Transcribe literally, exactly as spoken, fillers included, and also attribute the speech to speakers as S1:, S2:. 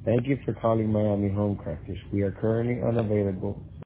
S1: Thank you for calling Miami Home Crafters. We are currently unavailable.